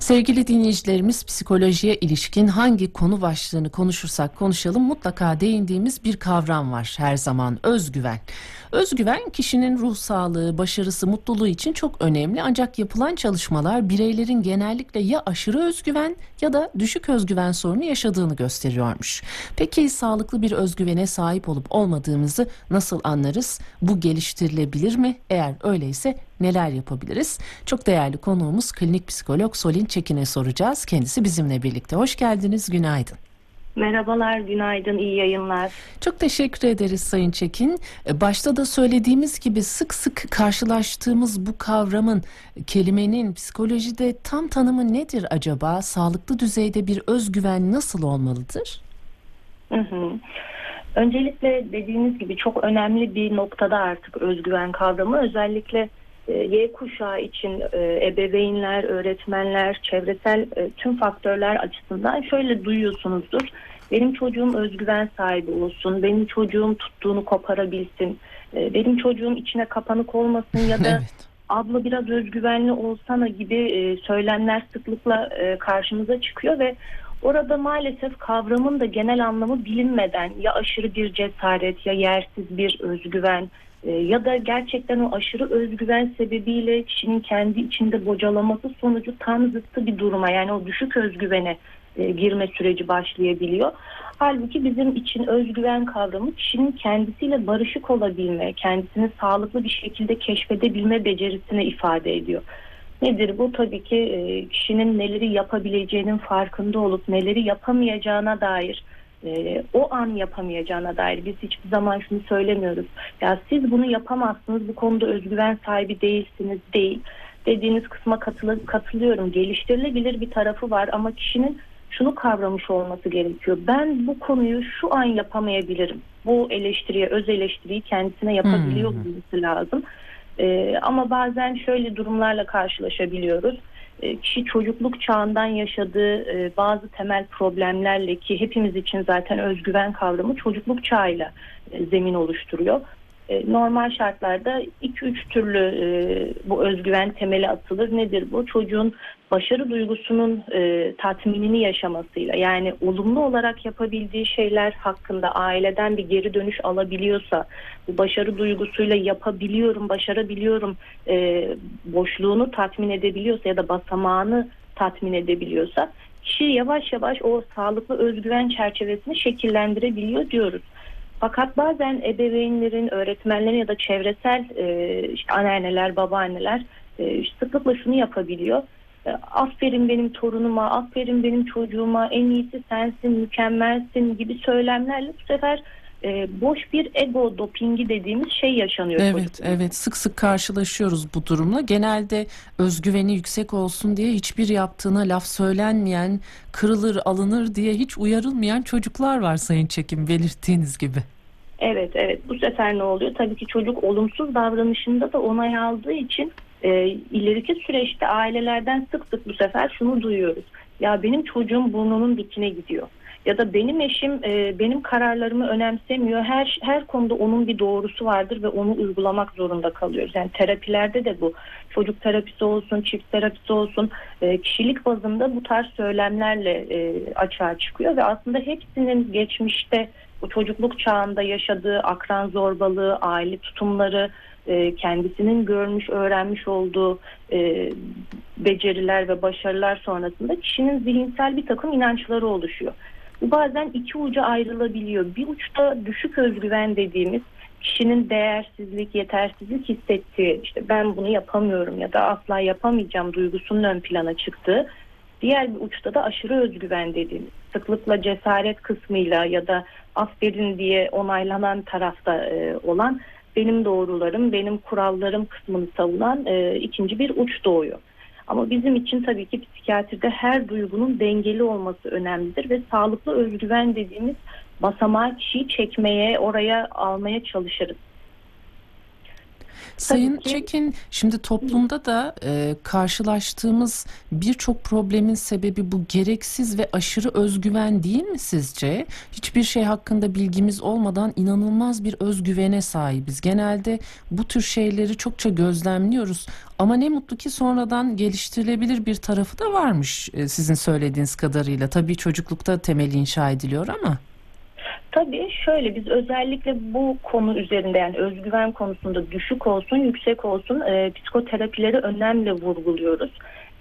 Sevgili dinleyicilerimiz, psikolojiye ilişkin hangi konu başlığını konuşursak konuşalım mutlaka değindiğimiz bir kavram var her zaman: özgüven. Özgüven kişinin ruh sağlığı, başarısı, mutluluğu için çok önemli, ancak yapılan çalışmalar bireylerin genellikle ya aşırı özgüven ya da düşük özgüven sorunu yaşadığını gösteriyormuş. Peki sağlıklı bir özgüvene sahip olup olmadığımızı nasıl anlarız? Bu geliştirilebilir mi? Eğer öyleyse neler yapabiliriz? Çok değerli konuğumuz klinik psikolog Solin Çekin'e soracağız. Kendisi bizimle birlikte. Hoş geldiniz, günaydın. Merhabalar, günaydın, iyi yayınlar. Çok teşekkür ederiz Sayın Çekin. Başta da söylediğimiz gibi sık sık karşılaştığımız bu kavramın, kelimenin psikolojide tam tanımı nedir acaba? Sağlıklı düzeyde bir özgüven nasıl olmalıdır? Öncelikle dediğiniz gibi çok önemli bir noktada artık özgüven kavramı. Özellikle Y kuşağı için ebeveynler, öğretmenler, çevresel tüm faktörler açısından şöyle duyuyorsunuzdur. Benim çocuğum özgüven sahibi olsun, benim çocuğum tuttuğunu koparabilsin, benim çocuğum içine kapanık olmasın ya da Evet. abla biraz özgüvenli olsana gibi söylemler sıklıkla karşımıza çıkıyor ve orada maalesef kavramın da genel anlamı bilinmeden ya aşırı bir cesaret ya yersiz bir özgüven ya da gerçekten o aşırı özgüven sebebiyle kişinin kendi içinde bocalaması sonucu tam zıttı bir duruma, yani o düşük özgüvene girme süreci başlayabiliyor. Halbuki bizim için özgüven kavramı kişinin kendisiyle barışık olabilme, kendisini sağlıklı bir şekilde keşfedebilme becerisini ifade ediyor. Nedir bu? Tabii ki kişinin neleri yapabileceğinin farkında olup neleri yapamayacağına dair, o an yapamayacağına dair biz hiçbir zaman şunu söylemiyoruz. Ya siz bunu yapamazsınız, bu konuda özgüven sahibi değilsiniz, değil. Dediğiniz kısma katılıyorum. Geliştirilebilir bir tarafı var ama kişinin şunu kavramış olması gerekiyor. Ben bu konuyu şu an yapamayabilirim. Bu eleştiriye, öz eleştiriyi kendisine yapabiliyor olması lazım. Ama bazen şöyle durumlarla karşılaşabiliyoruz. Kişi çocukluk çağından yaşadığı bazı temel problemlerle, ki hepimiz için zaten özgüven kavramı çocukluk çağıyla zemin oluşturuyor. Normal şartlarda 2-3 türlü bu özgüven temeli atılır. Nedir bu? Çocuğun başarı duygusunun tatminini yaşamasıyla, yani olumlu olarak yapabildiği şeyler hakkında aileden bir geri dönüş alabiliyorsa, bu başarı duygusuyla yapabiliyorum, başarabiliyorum boşluğunu tatmin edebiliyorsa ya da basamağını tatmin edebiliyorsa, kişi yavaş yavaş o sağlıklı özgüven çerçevesini şekillendirebiliyor diyoruz. Fakat bazen ebeveynlerin, öğretmenlerin ya da çevresel işte anneanneler, babaanneler sıklıkla şunu yapabiliyor. Aferin benim torunuma, aferin benim çocuğuma, en iyisi sensin, mükemmelsin gibi söylemlerle bu sefer boş bir ego dopingi dediğimiz şey yaşanıyor. Evet, sık sık karşılaşıyoruz bu durumla. Genelde özgüveni yüksek olsun diye hiçbir yaptığına laf söylenmeyen, kırılır alınır diye hiç uyarılmayan çocuklar var Sayın Çekim, belirttiğiniz gibi. Evet, bu sefer ne oluyor? Tabii ki çocuk olumsuz davranışında da onay aldığı için ileriki süreçte ailelerden sık sık bu sefer şunu duyuyoruz. Ya benim çocuğum burnunun dikine gidiyor. Ya da benim eşim benim kararlarımı önemsemiyor. Her konuda onun bir doğrusu vardır ve onu uygulamak zorunda kalıyoruz. Yani terapilerde de bu. Çocuk terapisi olsun, çift terapisi olsun, kişilik bazında bu tarz söylemlerle açığa çıkıyor ve aslında hepsinin geçmişte bu çocukluk çağında yaşadığı akran zorbalığı, aile tutumları, kendisinin görmüş, öğrenmiş olduğu beceriler ve başarılar sonrasında kişinin zihinsel bir takım inançları oluşuyor. Bu bazen iki uca ayrılabiliyor. Bir uçta düşük özgüven dediğimiz, kişinin değersizlik, yetersizlik hissettiği, işte ben bunu yapamıyorum ya da asla yapamayacağım duygusunun ön plana çıktığı. Diğer bir uçta da aşırı özgüven dediğimiz, sıklıkla cesaret kısmıyla ya da aferin diye onaylanan tarafta olan, benim doğrularım, benim kurallarım kısmını savunan ikinci bir uç doğuyor. Ama bizim için tabii ki psikiyatride her duygunun dengeli olması önemlidir ve sağlıklı özgüven dediğimiz basamağı kişiyi çekmeye, oraya almaya çalışırız. Sayın Tabii ki. Çekin, şimdi toplumda da karşılaştığımız birçok problemin sebebi bu gereksiz ve aşırı özgüven değil mi sizce? Hiçbir şey hakkında bilgimiz olmadan inanılmaz bir özgüvene sahibiz. Genelde bu tür şeyleri çokça gözlemliyoruz. Ama ne mutlu ki sonradan geliştirilebilir bir tarafı da varmış sizin söylediğiniz kadarıyla. Tabii çocuklukta temeli inşa ediliyor ama. Tabii şöyle, biz özellikle bu konu üzerinde, yani özgüven konusunda düşük olsun yüksek olsun psikoterapileri önemli vurguluyoruz.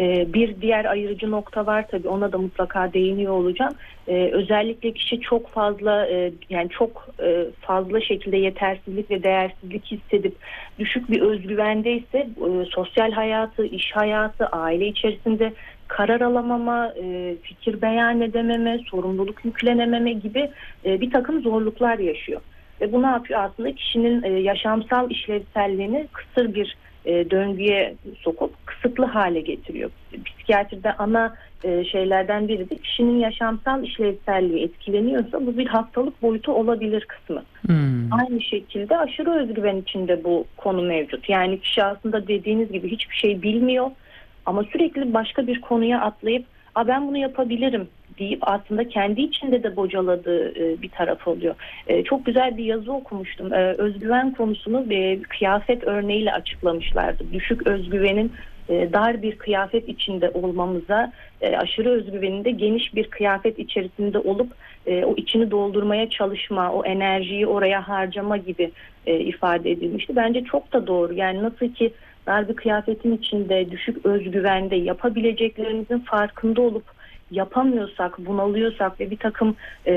Bir diğer ayırıcı nokta var, tabii ona da mutlaka değiniyor olacağım. Özellikle kişi çok fazla yani çok fazla şekilde yetersizlik ve değersizlik hissedip düşük bir özgüvendeyse sosyal hayatı, iş hayatı, aile içerisinde karar alamama, fikir beyan edememe, sorumluluk yüklenememe gibi bir takım zorluklar yaşıyor. Ve bu ne yapıyor? Aslında kişinin yaşamsal işlevselliğini kısır bir döngüye sokup kısıtlı hale getiriyor. Psikiyatride ana şeylerden biri de kişinin yaşamsal işlevselliği etkileniyorsa bu bir hastalık boyutu olabilir kısmı. Aynı şekilde aşırı özgüven içinde bu konu mevcut. Yani kişi aslında dediğiniz gibi hiçbir şey bilmiyor ama sürekli başka bir konuya atlayıp ben bunu yapabilirim deyip aslında kendi içinde de bocaladığı bir taraf oluyor. Çok güzel bir yazı okumuştum. Özgüven konusunu bir kıyafet örneğiyle açıklamışlardı. Düşük özgüvenin dar bir kıyafet içinde olmamıza, aşırı özgüvenin de geniş bir kıyafet içerisinde olup o içini doldurmaya çalışma, o enerjiyi oraya harcama gibi ifade edilmişti. Bence çok da doğru. Yani nasıl ki dar bir kıyafetin içinde düşük özgüvende yapabileceklerimizin farkında olup yapamıyorsak, bunalıyorsak ve bir takım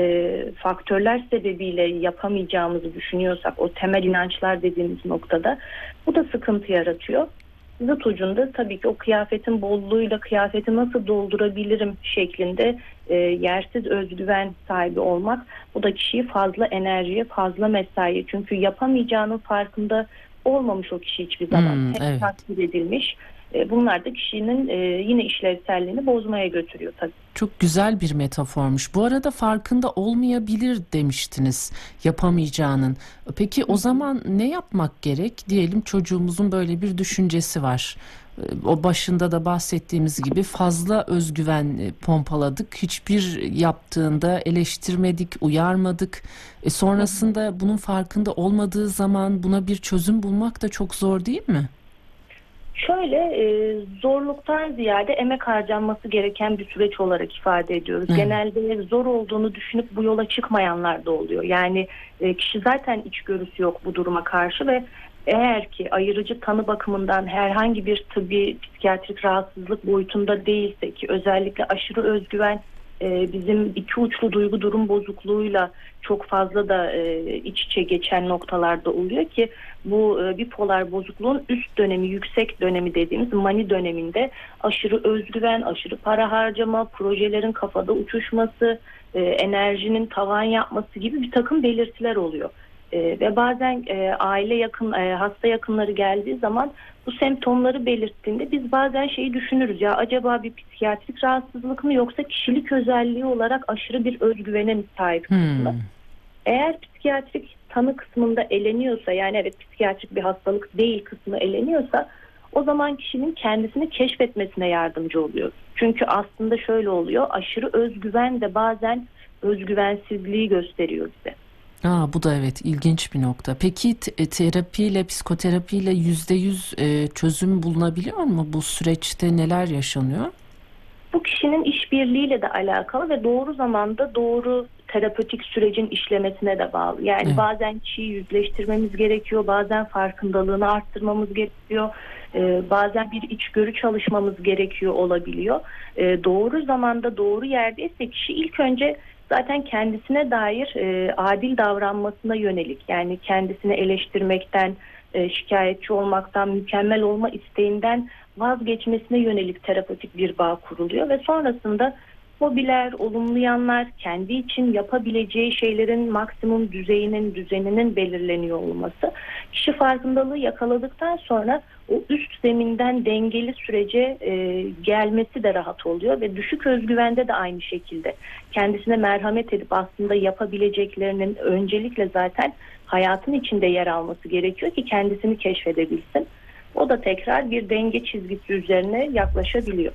faktörler sebebiyle yapamayacağımızı düşünüyorsak, o temel inançlar dediğimiz noktada bu da sıkıntı yaratıyor. Zıt ucunda tabii ki o kıyafetin bolluğuyla kıyafeti nasıl doldurabilirim şeklinde yersiz özgüven sahibi olmak, bu da kişiyi fazla enerjiye, fazla mesai, çünkü yapamayacağının farkında olmamış o kişi hiçbir zaman. Hep Evet. takdir edilmiş. Bunlar da kişinin yine işlevselliğini bozmaya götürüyor tabii. Çok güzel bir metaformuş. Bu arada farkında olmayabilir demiştiniz yapamayacağının. Peki o zaman ne yapmak gerek? Diyelim çocuğumuzun böyle bir düşüncesi var. O başında da bahsettiğimiz gibi fazla özgüven pompaladık. Hiçbir yaptığında eleştirmedik, uyarmadık. Sonrasında bunun farkında olmadığı zaman buna bir çözüm bulmak da çok zor değil mi? Şöyle zorluktan ziyade emek harcanması gereken bir süreç olarak ifade ediyoruz. Evet. Genelde zor olduğunu düşünüp bu yola çıkmayanlar da oluyor. Yani kişi zaten içgörüsü yok bu duruma karşı ve eğer ki ayırıcı tanı bakımından herhangi bir tıbbi psikiyatrik rahatsızlık boyutunda değilse, ki özellikle aşırı özgüven bizim iki uçlu duygu durum bozukluğuyla çok fazla da iç içe geçen noktalarda oluyor ki bu bipolar bozukluğun üst dönemi, yüksek dönemi dediğimiz mani döneminde aşırı özgüven, aşırı para harcama, projelerin kafada uçuşması, enerjinin tavan yapması gibi bir takım belirtiler oluyor. Ve bazen aile yakın, hasta yakınları geldiği zaman bu semptomları belirttiğinde biz bazen şeyi düşünürüz, ya acaba bir psikiyatrik rahatsızlık mı yoksa kişilik özelliği olarak aşırı bir özgüvene mi sahip kısmı. Eğer psikiyatrik tanı kısmında eleniyorsa, yani evet psikiyatrik bir hastalık değil kısmı eleniyorsa, o zaman kişinin kendisini keşfetmesine yardımcı oluyor. Çünkü aslında şöyle oluyor, aşırı özgüven de bazen özgüvensizliği gösteriyor bize. Bu da evet ilginç bir nokta. Peki terapiyle, psikoterapiyle %100 çözüm bulunabiliyor mu? Bu süreçte neler yaşanıyor? Bu kişinin işbirliğiyle de alakalı ve doğru zamanda doğru terapötik sürecin işlemesine de bağlı. Yani Evet. bazen kişiyi yüzleştirmemiz gerekiyor, bazen farkındalığını arttırmamız gerekiyor, bazen bir içgörü çalışmamız gerekiyor olabiliyor. Doğru zamanda doğru yerdeyse kişi ilk önce zaten kendisine dair adil davranmasına yönelik, yani kendisini eleştirmekten, şikayetçi olmaktan, mükemmel olma isteğinden vazgeçmesine yönelik terapötik bir bağ kuruluyor ve sonrasında hobiler, olumlu yanlar, kendi için yapabileceği şeylerin maksimum düzeninin belirleniyor olması. Kişi farkındalığı yakaladıktan sonra o üst zeminden dengeli sürece gelmesi de rahat oluyor ve düşük özgüvende de aynı şekilde kendisine merhamet edip aslında yapabileceklerinin öncelikle zaten hayatın içinde yer alması gerekiyor ki kendisini keşfedebilsin. O da tekrar bir denge çizgisi üzerine yaklaşabiliyor.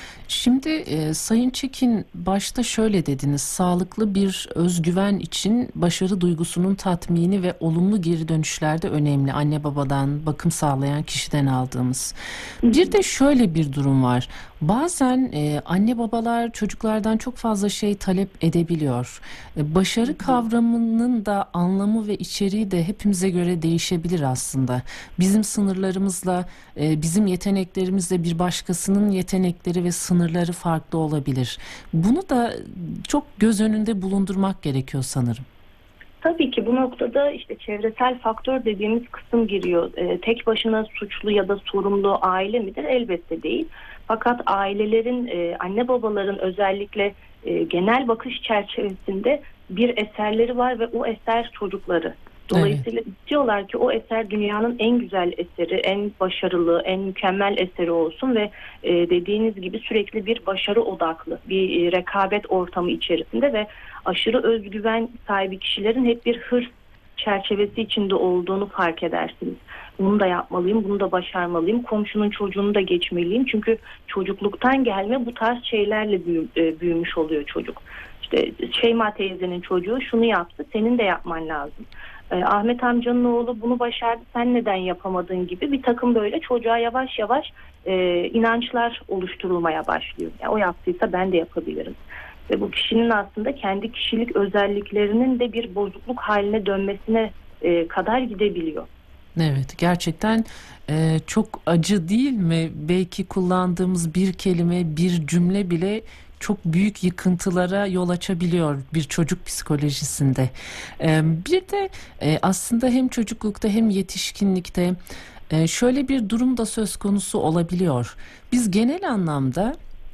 Şimdi Sayın Çekin, başta şöyle dediniz: sağlıklı bir özgüven için başarı duygusunun tatmini ve olumlu geri dönüşler de önemli. Anne babadan, bakım sağlayan kişiden aldığımız. Bir de şöyle bir durum var. Bazen anne babalar çocuklardan çok fazla şey talep edebiliyor. Başarı kavramının da anlamı ve içeriği de hepimize göre değişebilir aslında. Bizim sınırlarımızla, bizim yeteneklerimizle bir başkasının yetenekleri ve sınırları farklı olabilir. Bunu da çok göz önünde bulundurmak gerekiyor sanırım. Tabii ki bu noktada işte çevresel faktör dediğimiz kısım giriyor. Tek başına suçlu ya da sorumlu aile midir? Elbette değil. Fakat ailelerin, anne babaların özellikle genel bakış çerçevesinde bir eserleri var ve o eser çocukları. Dolayısıyla istiyorlar ki o eser dünyanın en güzel eseri, en başarılı, en mükemmel eseri olsun ve dediğiniz gibi sürekli bir başarı odaklı, bir rekabet ortamı içerisinde ve aşırı özgüven sahibi kişilerin hep bir hırs çerçevesi içinde olduğunu fark edersiniz. Bunu da yapmalıyım, bunu da başarmalıyım, komşunun çocuğunu da geçmeliyim. Çünkü çocukluktan gelme bu tarz şeylerle büyümüş oluyor çocuk. İşte Şeyma teyzenin çocuğu şunu yaptı, senin de yapman lazım. Ahmet amcanın oğlu bunu başardı, sen neden yapamadın gibi bir takım böyle çocuğa yavaş yavaş inançlar oluşturulmaya başlıyor. Yani o yaptıysa ben de yapabilirim. Ve bu kişinin aslında kendi kişilik özelliklerinin de bir bozukluk haline dönmesine kadar gidebiliyor. Evet, gerçekten çok acı değil mi? Belki kullandığımız bir kelime, bir cümle bile çok büyük yıkıntılara yol açabiliyor bir çocuk psikolojisinde. Bir de aslında hem çocuklukta hem yetişkinlikte şöyle bir durum da söz konusu olabiliyor. Biz genel anlamda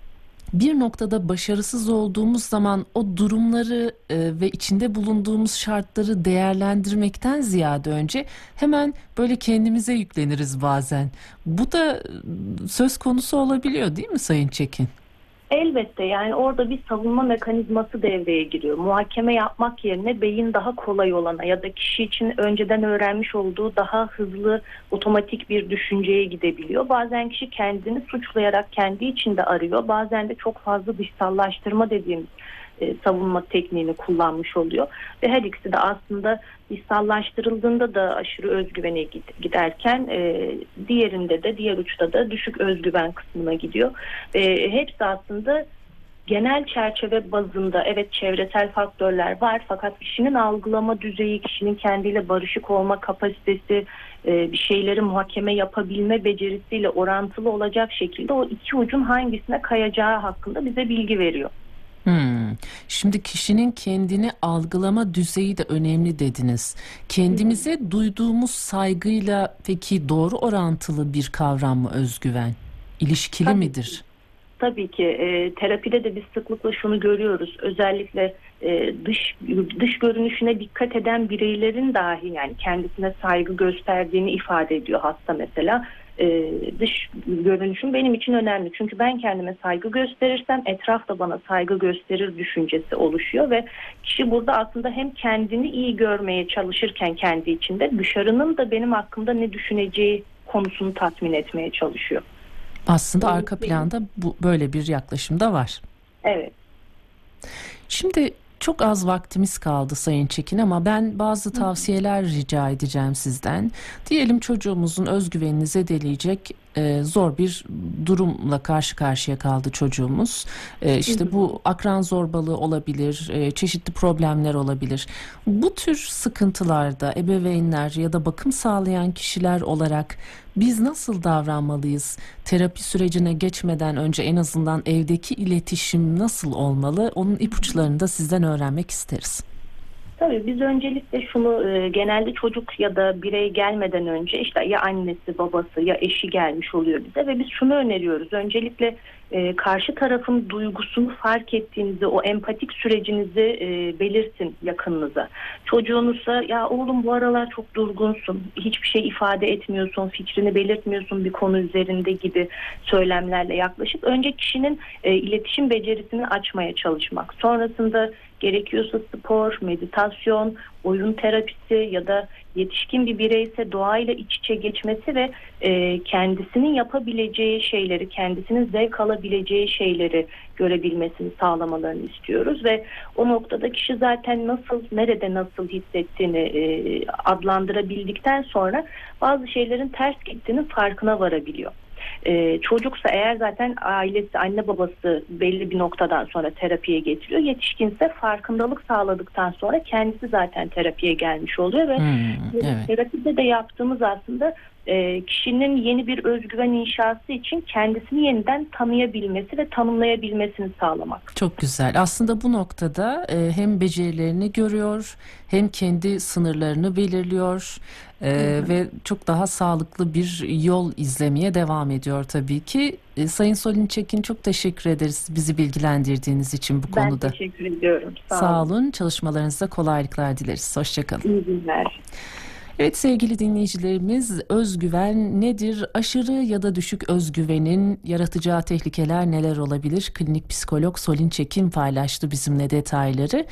bir noktada başarısız olduğumuz zaman o durumları ve içinde bulunduğumuz şartları değerlendirmekten ziyade önce hemen böyle kendimize yükleniriz bazen. Bu da söz konusu olabiliyor, değil mi Sayın Çekin? Elbette, yani orada bir savunma mekanizması devreye giriyor. Muhakeme yapmak yerine beyin daha kolay olana ya da kişi için önceden öğrenmiş olduğu daha hızlı otomatik bir düşünceye gidebiliyor. Bazen kişi kendini suçlayarak kendi içinde arıyor. Bazen de çok fazla dışsallaştırma dediğimiz savunma tekniğini kullanmış oluyor. Ve her ikisi de aslında dışsallaştırıldığında da aşırı özgüvene giderken diğerinde de, diğer uçta da düşük özgüven kısmına gidiyor. Hepsi aslında genel çerçeve bazında evet çevresel faktörler var, fakat kişinin algılama düzeyi, kişinin kendiyle barışık olma kapasitesi, bir şeyleri muhakeme yapabilme becerisiyle orantılı olacak şekilde o iki ucun hangisine kayacağı hakkında bize bilgi veriyor. Şimdi kişinin kendini algılama düzeyi de önemli dediniz. Kendimize duyduğumuz saygıyla peki doğru orantılı bir kavram mı özgüven? İlişkili Tabii. midir? Tabii ki terapide de biz sıklıkla şunu görüyoruz. Özellikle dış görünüşüne dikkat eden bireylerin dahi, yani kendisine saygı gösterdiğini ifade ediyor hasta mesela. Dış görünüşüm benim için önemli. Çünkü ben kendime saygı gösterirsem etraf da bana saygı gösterir düşüncesi oluşuyor ve kişi burada aslında hem kendini iyi görmeye çalışırken kendi içinde, dışarının da benim hakkımda ne düşüneceği konusunu tatmin etmeye çalışıyor. Aslında arka planda böyle bir yaklaşım da var. Evet. Şimdi çok az vaktimiz kaldı Sayın Çekin, ama ben bazı tavsiyeler rica edeceğim sizden. Diyelim çocuğumuzun özgüvenini zedeleyecek zor bir durumla karşı karşıya kaldı çocuğumuz. İşte bu akran zorbalığı olabilir, çeşitli problemler olabilir. Bu tür sıkıntılarda ebeveynler ya da bakım sağlayan kişiler olarak biz nasıl davranmalıyız? Terapi sürecine geçmeden önce en azından evdeki iletişim nasıl olmalı? Onun ipuçlarını da sizden öğrenmek isteriz. Tabii biz öncelikle şunu genelde çocuk ya da birey gelmeden önce işte ya annesi, babası ya eşi gelmiş oluyor bize ve biz şunu öneriyoruz. Öncelikle karşı tarafın duygusunu fark ettiğinizi, o empatik sürecinizi belirtin yakınınıza. Çocuğunuzsa ya oğlum bu aralar çok durgunsun, hiçbir şey ifade etmiyorsun, fikrini belirtmiyorsun bir konu üzerinde gibi söylemlerle yaklaşıp önce kişinin iletişim becerisini açmaya çalışmak. Sonrasında gerekiyorsa spor, meditasyon, oyun terapisi ya da yetişkin bir bireyse doğayla iç içe geçmesi ve kendisinin yapabileceği şeyleri, kendisinin zevk alabileceği şeyleri görebilmesini sağlamalarını istiyoruz ve o noktada kişi zaten nasıl, nerede nasıl hissettiğini adlandırabildikten sonra bazı şeylerin ters gittiğinin farkına varabiliyor. Çocuksa eğer zaten ailesi, anne babası belli bir noktadan sonra terapiye getiriyor. Yetişkinse farkındalık sağladıktan sonra kendisi zaten terapiye gelmiş oluyor ve Evet. terapide de yaptığımız aslında kişinin yeni bir özgüven inşası için kendisini yeniden tanıyabilmesi ve tanımlayabilmesini sağlamak. Çok güzel. Aslında bu noktada hem becerilerini görüyor, hem kendi sınırlarını belirliyor ve çok daha sağlıklı bir yol izlemeye devam ediyor tabii ki. Sayın Solinçekin, çok teşekkür ederiz bizi bilgilendirdiğiniz için bu Ben konuda. teşekkür ediyorum. Sağ olun. Çalışmalarınızda kolaylıklar dileriz. Hoşçakalın. İyi günler. Evet sevgili dinleyicilerimiz, özgüven nedir? Aşırı ya da düşük özgüvenin yaratacağı tehlikeler neler olabilir? Klinik psikolog Solinçekin paylaştı bizimle detayları.